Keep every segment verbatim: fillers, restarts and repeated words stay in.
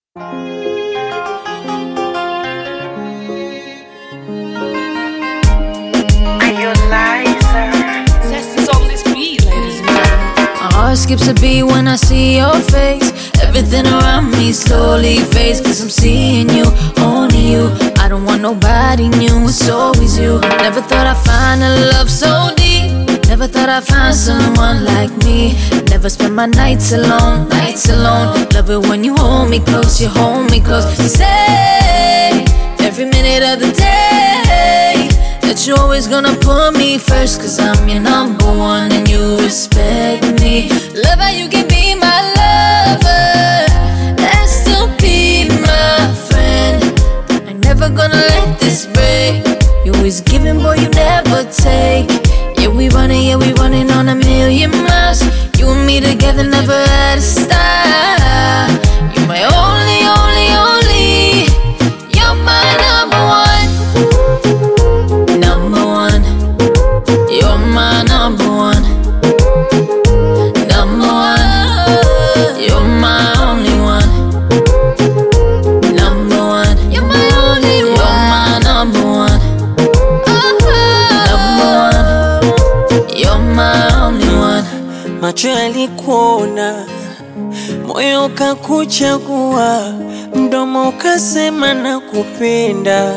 Skips a beat when I see your face. Everything around me slowly fades, cause I'm seeing you, only you. I don't want nobody new, it's always you. Never thought I'd find a love so deep. Never thought I'd find someone like me. Never spend my nights alone, nights alone. Love it when you hold me close, you hold me close. You say, every minute of the day, that you're always gonna put me first, cause I'm your number one and you respect me. Love how you can be my lover and still be my friend. I'm never gonna let this break. You always giving, boy, you never take. Yeah, we running, yeah, we running on a million miles. You and me together never had a stop. You're my only, only, only. You're my number one. Number one. You're my number one. Number one. You're my only one. Number one. You're my only one. You're my number one. Number one. You're my only one. Macho yalikuona, moyo ukakuchagua, mdomo ukasema nakupenda.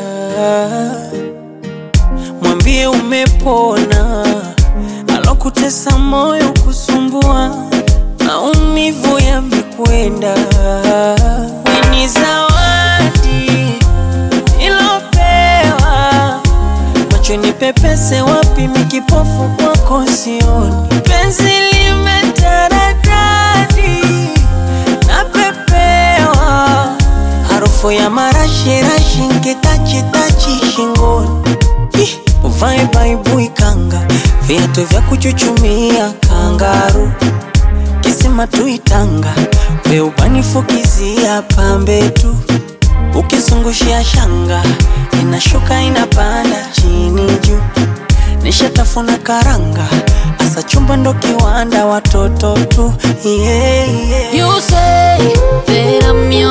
Mwambie umepona, alokutesa moyo kusumbua, maumivu yamekwenda. We ni zawadi ilopewa, macho nipepese wapi mikipofu kwako sioni. Penzi limetaradadi, napepewa, harufu ya marashi rashi nkitachi tachi shingoni. Uvae baibui kanga, viatu vya kuchuchumia kangaru. Kisima tuitanga, we ubanifukizia pambe tu. Ukizungushia shanga, inashuka inapanda chini juu. Nishatafuna karanga, asa chumba ndo kiwanda watoto tu. Yeah, yeah. You say that I'm your